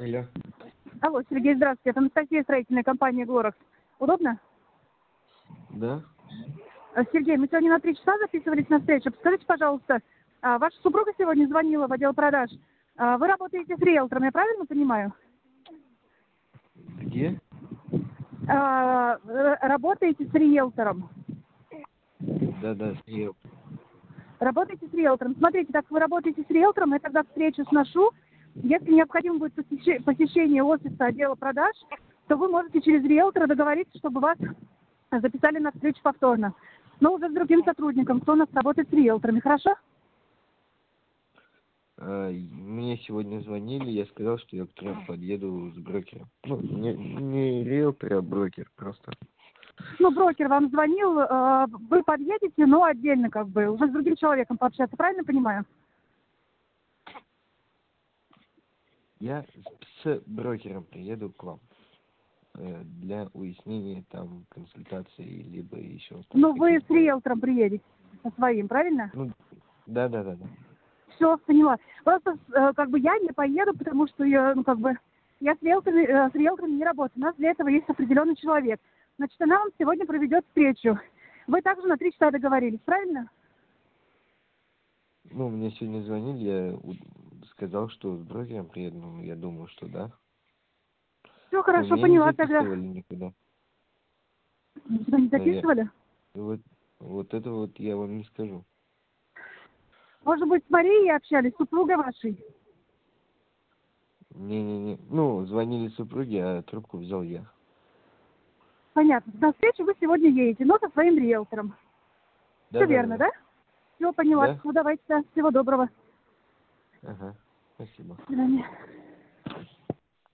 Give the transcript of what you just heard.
Алло. Алло, Сергей, здравствуйте. Это Анастасия, строительная компания «Глоракс». Удобно? Да? Сергей, мы сегодня на 3 часа записывались на встречу. Подскажите, пожалуйста, ваша супруга сегодня звонила в отдел продаж. Вы работаете с риэлтором, я правильно понимаю? Где? Работаете с риэлтором. Да, съел. Работаете с риэлтором. Смотрите, так как вы работаете с риэлтором, я тогда встречу сношу. Если необходимо будет посещение офиса отдела продаж, то вы можете через риэлтора договориться, чтобы вас записали на встречу повторно. Но уже с другим сотрудником, кто у нас работает с риэлторами. Хорошо? Мне сегодня звонили, я сказал, что я к 3 подъеду с брокером. Ну, не риэлтор, а брокер просто. Ну, брокер вам звонил, вы подъедете, но отдельно как бы, уже с другим человеком пообщаться, правильно понимаю? Я с брокером приеду к вам для уяснения там консультации, либо еще там Ну, вы с каких-то... риэлтором приедете, со своим, правильно? Ну, да. Все, поняла. Просто как бы я не поеду, потому что я, я с риэлторами не работаю. У нас для этого есть определенный человек. Значит, она вам сегодня проведет встречу. Вы также на 3 часа договорились, правильно? Ну, мне сегодня звонили, я сказал, что с брокером приеду, ну, я думаю, что да. Все Но хорошо, меня не поняла тогда. записывали никуда. Что, не записывали? Вот это вот я вам не скажу. Может быть, с Марией общались, супругой вашей? Не. Ну, звонили супруги, а трубку взял я. Понятно. На встречу вы сегодня едете, но со своим риэлтором. Все верно, Да. да? Все, поняла. Да? Ну, давайте, да. Всего доброго. Ага. Спасибо. До свидания.